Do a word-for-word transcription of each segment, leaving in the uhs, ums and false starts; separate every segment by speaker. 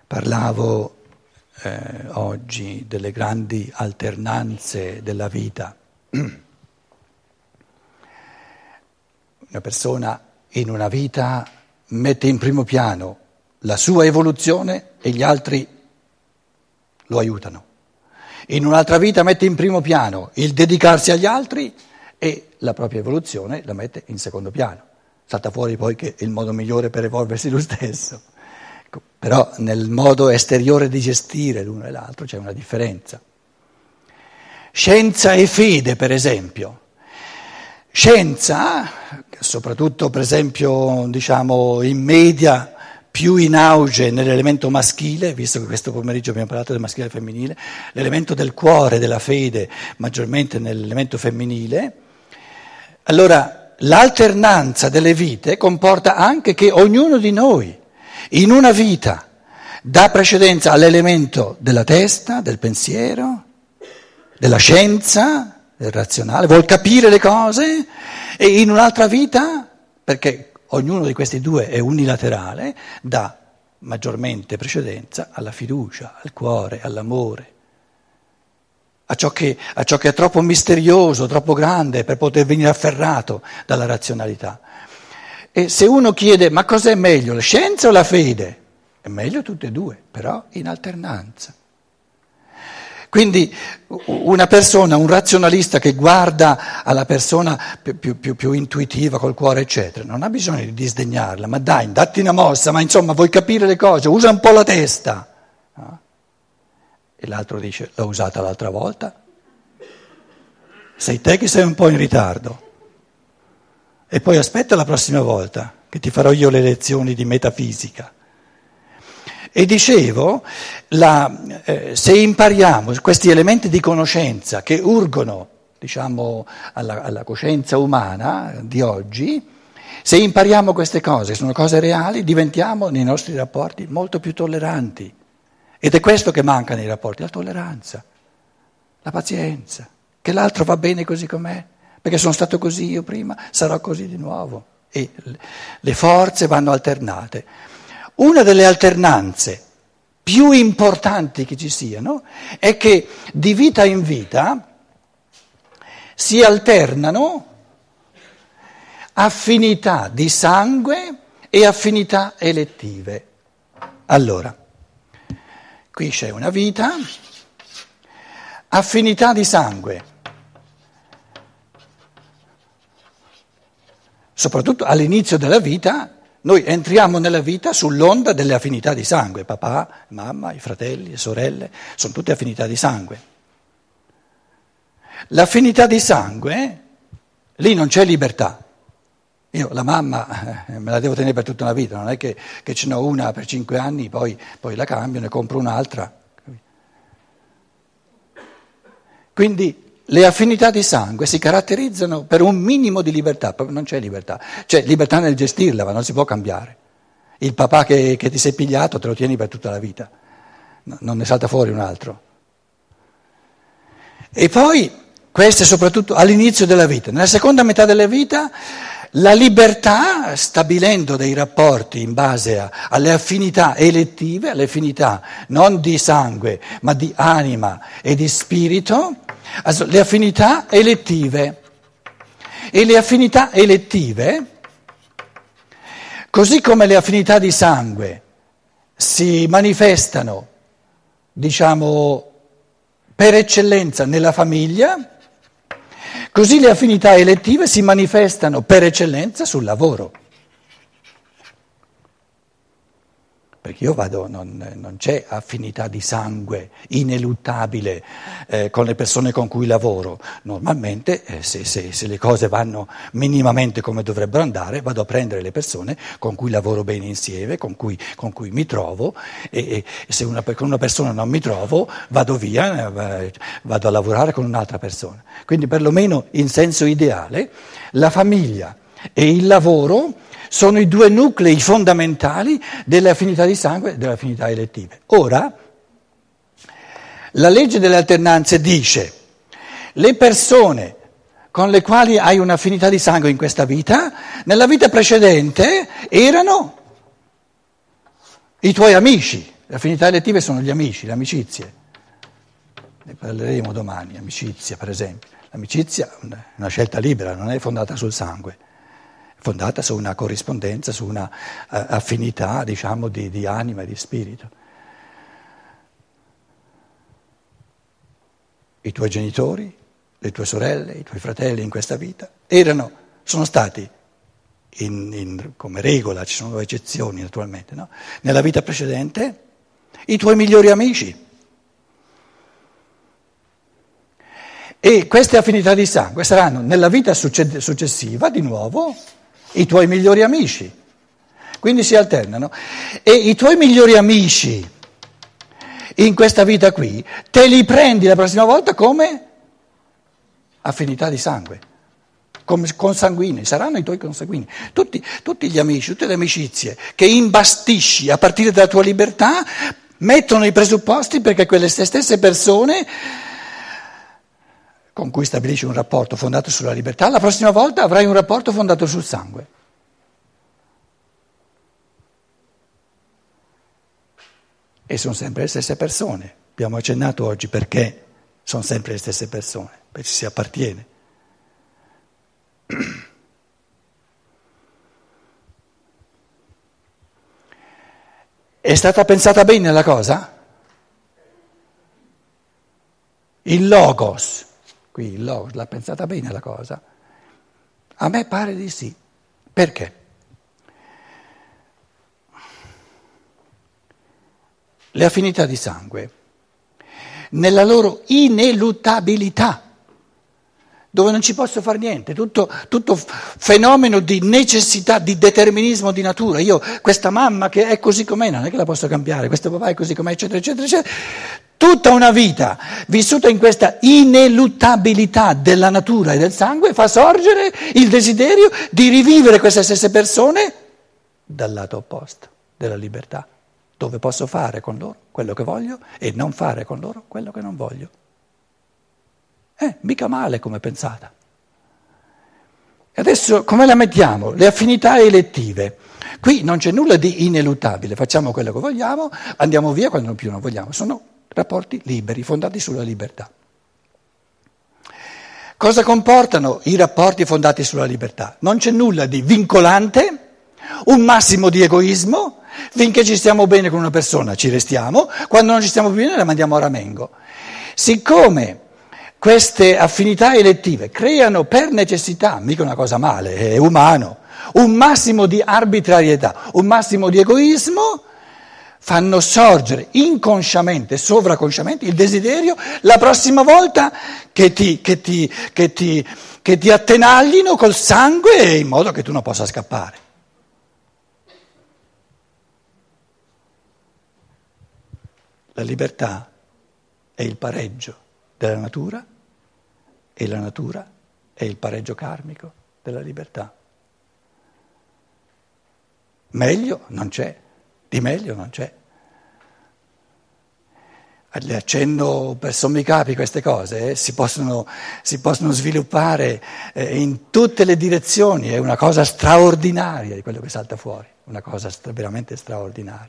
Speaker 1: Parlavo eh, oggi delle grandi alternanze della vita. Una persona in una vita mette in primo piano la sua evoluzione e gli altri lo aiutano. In un'altra vita mette in primo piano il dedicarsi agli altri e la propria evoluzione la mette in secondo piano. Salta fuori poi che è il modo migliore per evolversi lo stesso. Però nel modo esteriore di gestire l'uno e l'altro c'è una differenza. Scienza e fede, per esempio. Scienza, soprattutto per esempio diciamo in media, più in auge nell'elemento maschile, visto che questo pomeriggio abbiamo parlato del maschile e del femminile, l'elemento del cuore, della fede, maggiormente nell'elemento femminile. Allora, l'alternanza delle vite comporta anche che ognuno di noi, in una vita, dà precedenza all'elemento della testa, del pensiero, della scienza, del razionale, vuol capire le cose, e in un'altra vita, perché ognuno di questi due è unilaterale, dà maggiormente precedenza alla fiducia, al cuore, all'amore, a ciò che, a ciò che è troppo misterioso, troppo grande per poter venire afferrato dalla razionalità. E se uno chiede ma cos'è meglio, la scienza o la fede? È meglio tutte e due, però in alternanza. Quindi una persona, un razionalista che guarda alla persona più, più, più, più intuitiva, col cuore eccetera, non ha bisogno di disdegnarla, ma dai, datti una mossa, ma insomma vuoi capire le cose, usa un po' la testa. No? E l'altro dice, l'ho usata l'altra volta, sei te che sei un po' in ritardo. E poi aspetta la prossima volta che ti farò io le lezioni di metafisica. E dicevo, la, eh, se impariamo questi elementi di conoscenza che urgono, diciamo, alla, alla coscienza umana di oggi, se impariamo queste cose, sono cose reali, diventiamo nei nostri rapporti molto più tolleranti. Ed è questo che manca nei rapporti, la tolleranza, la pazienza, che l'altro va bene così com'è. Perché sono stato così io prima, sarò così di nuovo. E le forze vanno alternate. Una delle alternanze più importanti che ci siano è che di vita in vita si alternano affinità di sangue e affinità elettive. Allora, qui c'è una vita, affinità di sangue. Soprattutto all'inizio della vita, noi entriamo nella vita sull'onda delle affinità di sangue, papà, mamma, i fratelli, le sorelle, sono tutte affinità di sangue. L'affinità di sangue, lì non c'è libertà. Io la mamma eh, me la devo tenere per tutta una vita, non è che, che ce n'ho una per cinque anni, poi, poi la cambio, ne compro un'altra. Quindi le affinità di sangue si caratterizzano per un minimo di libertà, non c'è libertà, c'è libertà nel gestirla, ma non si può cambiare. Il papà che, che ti sei pigliato te lo tieni per tutta la vita, no, non ne salta fuori un altro. E poi, questo è soprattutto all'inizio della vita. Nella seconda metà della vita, la libertà, stabilendo dei rapporti in base a, alle affinità elettive, alle affinità non di sangue, ma di anima e di spirito, le affinità elettive. E le affinità elettive, così come le affinità di sangue si manifestano, diciamo, per eccellenza nella famiglia, così le affinità elettive si manifestano per eccellenza sul lavoro. Perché io vado, non, non c'è affinità di sangue ineluttabile eh, con le persone con cui lavoro. Normalmente, eh, se, se, se le cose vanno minimamente come dovrebbero andare, vado a prendere le persone con cui lavoro bene insieme, con cui, con cui mi trovo, e, e se una, con una persona non mi trovo, vado via, eh, vado a lavorare con un'altra persona. Quindi perlomeno in senso ideale, la famiglia e il lavoro sono i due nuclei fondamentali delle affinità di sangue e delle affinità elettive. Ora, la legge delle alternanze dice: le persone con le quali hai un'affinità di sangue in questa vita, nella vita precedente erano i tuoi amici, Le affinità elettive sono gli amici, le amicizie. Ne parleremo domani, amicizia per esempio. L'amicizia è una scelta libera, non è fondata sul sangue, è fondata su una corrispondenza, su una uh, affinità, diciamo, di, di anima e di spirito. I tuoi genitori, le tue sorelle, i tuoi fratelli in questa vita erano, sono stati, in, in, come regola, ci sono eccezioni naturalmente, no? Nella vita precedente, i tuoi migliori amici. E queste affinità di sangue saranno nella vita successiva di nuovo i tuoi migliori amici. Quindi si alternano. E i tuoi migliori amici in questa vita qui te li prendi la prossima volta come affinità di sangue, come consanguinei, saranno i tuoi consanguinei. Tutti, tutti gli amici, tutte le amicizie che imbastisci a partire dalla tua libertà mettono i presupposti perché quelle stesse persone con cui stabilisci un rapporto fondato sulla libertà, la prossima volta avrai un rapporto fondato sul sangue. E sono sempre le stesse persone. Abbiamo accennato oggi perché sono sempre le stesse persone, perché ci si appartiene. È stata pensata bene la cosa? Il logos. Qui il logos, l'ha pensata bene la cosa? A me pare di sì. Perché? Le affinità di sangue, nella loro ineluttabilità, dove non ci posso fare niente, tutto, tutto fenomeno di necessità, di determinismo di natura. Io, questa mamma che è così com'è, non è che la posso cambiare, questo papà è così com'è, eccetera, eccetera, eccetera. Tutta una vita vissuta in questa ineluttabilità della natura e del sangue fa sorgere il desiderio di rivivere queste stesse persone dal lato opposto della libertà, dove posso fare con loro quello che voglio e non fare con loro quello che non voglio. Eh, mica male come pensata. E adesso come la mettiamo? Le affinità elettive. Qui non c'è nulla di ineluttabile, facciamo quello che vogliamo, andiamo via quando più non vogliamo, sono rapporti liberi, fondati sulla libertà. Cosa comportano i rapporti fondati sulla libertà? Non c'è nulla di vincolante, un massimo di egoismo, finché ci stiamo bene con una persona ci restiamo, quando non ci stiamo bene la mandiamo a ramengo. Siccome queste affinità elettive creano per necessità, mica una cosa male, è umano, un massimo di arbitrarietà, un massimo di egoismo, fanno sorgere inconsciamente, sovraconsciamente il desiderio la prossima volta che ti, che ti, che ti, che ti attenaglino col sangue in modo che tu non possa scappare. La libertà è il pareggio della natura e la natura è il pareggio karmico della libertà. Meglio non c'è, di meglio non c'è. Le accenno per sommi capi queste cose, eh, si possono, si possono sviluppare eh, in tutte le direzioni, è una cosa straordinaria di quello che salta fuori, una cosa stra- veramente straordinaria.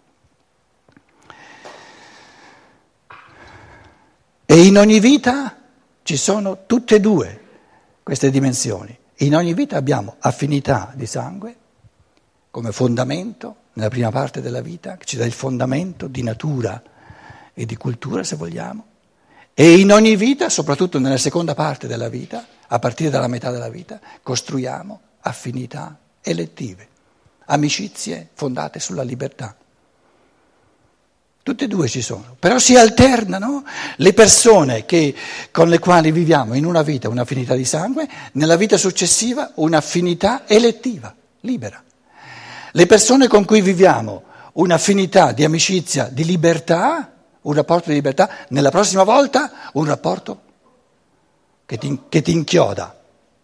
Speaker 1: E in ogni vita ci sono tutte e due queste dimensioni. In ogni vita abbiamo affinità di sangue come fondamento, nella prima parte della vita, che ci dà il fondamento di natura e di cultura, se vogliamo, e in ogni vita, soprattutto nella seconda parte della vita, a partire dalla metà della vita, costruiamo affinità elettive, amicizie fondate sulla libertà. Tutte e due ci sono, però si alternano le persone che, con le quali viviamo in una vita un'affinità di sangue, nella vita successiva un'affinità elettiva, libera. Le persone con cui viviamo un'affinità di amicizia, di libertà, un rapporto di libertà, nella prossima volta un rapporto che ti, che ti inchioda,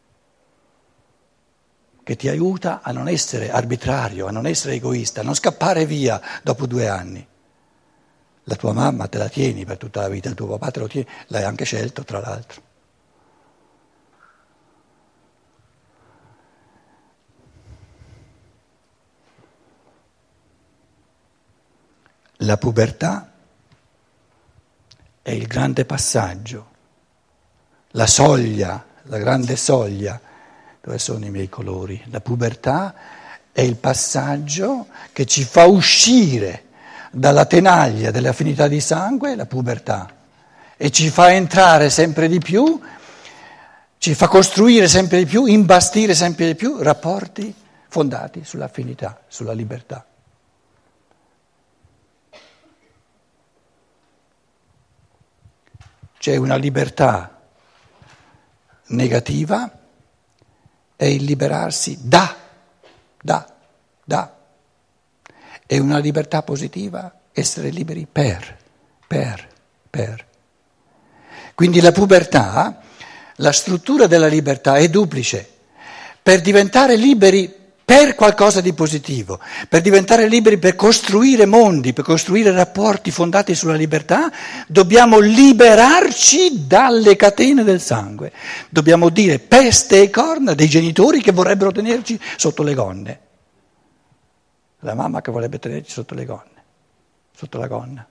Speaker 1: che ti aiuta a non essere arbitrario, a non essere egoista, a non scappare via dopo due anni. La tua mamma te la tieni per tutta la vita, il tuo papà te lo tieni, l'hai anche scelto tra l'altro. La pubertà è il grande passaggio, la soglia, la grande soglia. Dove sono i miei colori? La pubertà è il passaggio che ci fa uscire dalla tenaglia delle affinità di sangue, la pubertà, e ci fa entrare sempre di più, ci fa costruire sempre di più, imbastire sempre di più rapporti fondati sull'affinità, sulla libertà. C'è una libertà negativa, è il liberarsi da, da, da. È una libertà positiva, essere liberi per, per, per. Quindi la pubertà, la struttura della libertà è duplice. Per diventare liberi per qualcosa di positivo, per diventare liberi per costruire mondi, per costruire rapporti fondati sulla libertà, dobbiamo liberarci dalle catene del sangue. Dobbiamo dire peste e corna dei genitori che vorrebbero tenerci sotto le gonne. La mamma che vorrebbe tenerci sotto le gonne, sotto la gonna.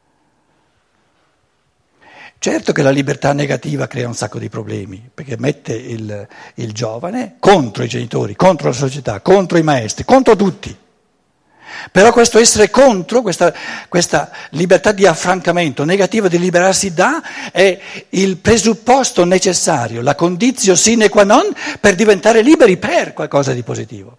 Speaker 1: Certo che la libertà negativa crea un sacco di problemi, perché mette il, il giovane contro i genitori, contro la società, contro i maestri, contro tutti. Però questo essere contro, questa, questa libertà di affrancamento negativa, di liberarsi da, è il presupposto necessario, la conditio sine qua non per diventare liberi per qualcosa di positivo.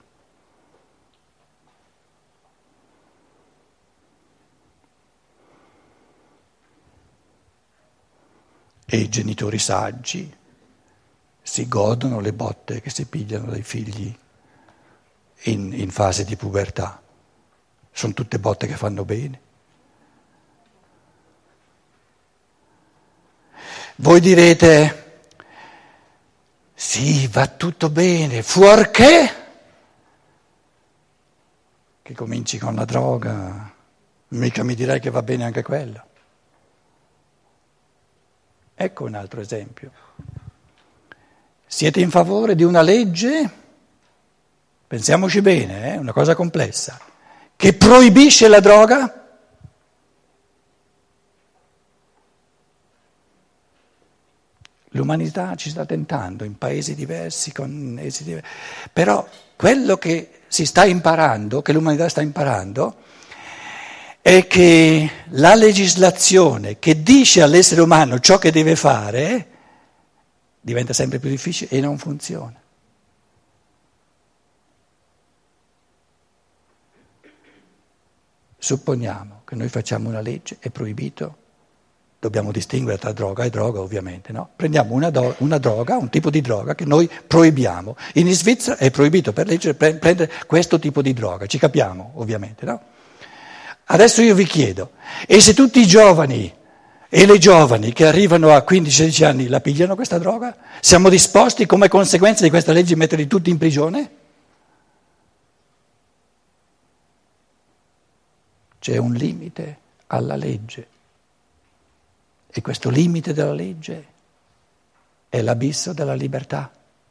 Speaker 1: E i genitori saggi si godono le botte che si pigliano dai figli in, in fase di pubertà. Sono tutte botte che fanno bene. Voi direte, sì, va tutto bene, fuorché che cominci con la droga, mica mi dirai che va bene anche quello. Ecco un altro esempio. Siete in favore di una legge, pensiamoci bene, è eh, una cosa complessa, che proibisce la droga? L'umanità ci sta tentando in paesi diversi, con esiti diversi, però quello che si sta imparando, che l'umanità sta imparando, è che la legislazione che dice all'essere umano ciò che deve fare diventa sempre più difficile e non funziona. Supponiamo che noi facciamo una legge, è proibito, dobbiamo distinguere tra droga e droga ovviamente, no? Prendiamo una, do- una droga, un tipo di droga che noi proibiamo. In Svizzera è proibito per legge pre- prendere questo tipo di droga, ci capiamo ovviamente, no? Adesso io vi chiedo, e se tutti i giovani e le giovani che arrivano a quindici sedici anni la pigliano questa droga, siamo disposti come conseguenza di questa legge a metterli tutti in prigione? C'è un limite alla legge e questo limite della legge è l'abisso della libertà.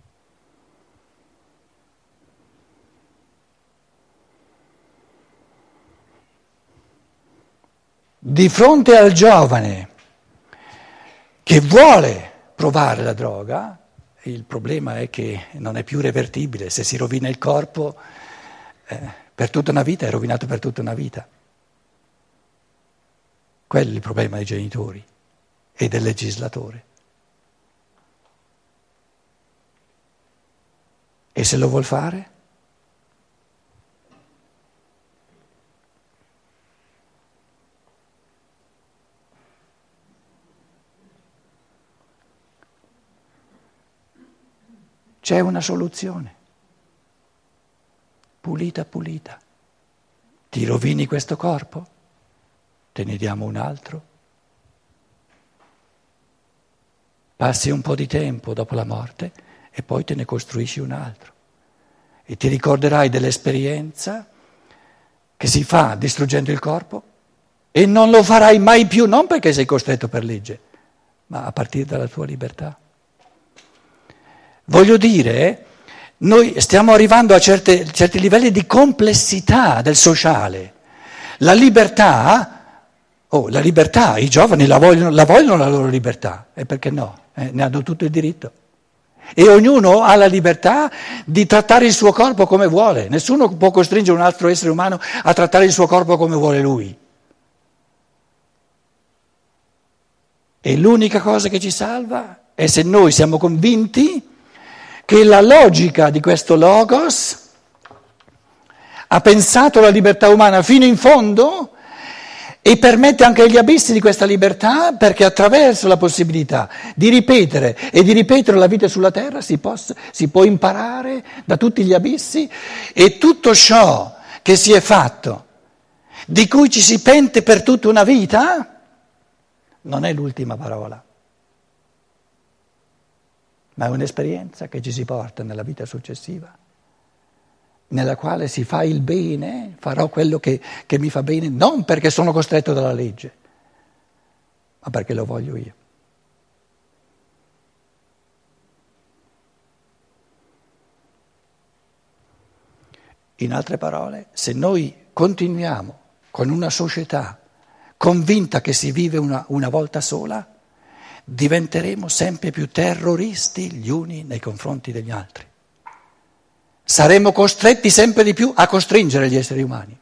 Speaker 1: Di fronte al giovane che vuole provare la droga, il problema è che non è più revertibile, se si rovina il corpo eh, per tutta una vita è rovinato per tutta una vita. Quello è il problema dei genitori e del legislatore. E se lo vuol fare? C'è una soluzione, pulita pulita. Ti rovini questo corpo? Te ne diamo un altro. Passi un po' di tempo dopo la morte e poi te ne costruisci un altro. E ti ricorderai dell'esperienza che si fa distruggendo il corpo e non lo farai mai più, non perché sei costretto per legge, ma a partire dalla tua libertà. Voglio dire, noi stiamo arrivando a certe, certi livelli di complessità del sociale. La libertà Oh, la libertà, i giovani la vogliono, la vogliono la loro libertà, e perché no? Eh, ne hanno tutto il diritto. E ognuno ha la libertà di trattare il suo corpo come vuole, nessuno può costringere un altro essere umano a trattare il suo corpo come vuole lui. E l'unica cosa che ci salva è se noi siamo convinti che la logica di questo logos ha pensato la libertà umana fino in fondo e permette anche agli abissi di questa libertà, perché attraverso la possibilità di ripetere e di ripetere la vita sulla terra si, possa, si può imparare da tutti gli abissi, e tutto ciò che si è fatto, di cui ci si pente per tutta una vita, non è l'ultima parola, ma è un'esperienza che ci si porta nella vita successiva, nella quale si fa il bene, farò quello che, che mi fa bene, non perché sono costretto dalla legge, ma perché lo voglio io. In altre parole, se noi continuiamo con una società convinta che si vive una, una volta sola, diventeremo sempre più terroristi gli uni nei confronti degli altri. Saremo costretti sempre di più a costringere gli esseri umani.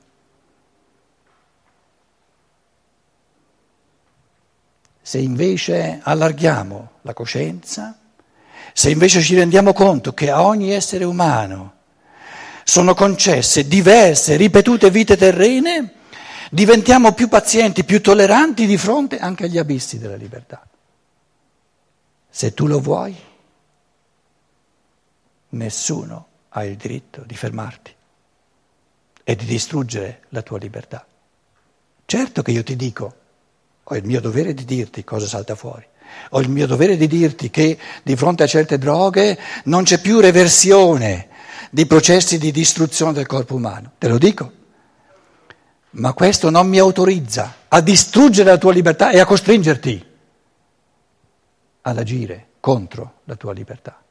Speaker 1: Se invece allarghiamo la coscienza, se invece ci rendiamo conto che a ogni essere umano sono concesse diverse, ripetute vite terrene, diventiamo più pazienti, più tolleranti di fronte anche agli abissi della libertà. Se tu lo vuoi, nessuno ha il diritto di fermarti e di distruggere la tua libertà. Certo che io ti dico, ho il mio dovere di dirti cosa salta fuori, ho il mio dovere di dirti che di fronte a certe droghe non c'è più reversione di processi di distruzione del corpo umano, te lo dico, ma questo non mi autorizza a distruggere la tua libertà e a costringerti ad agire contro la tua libertà.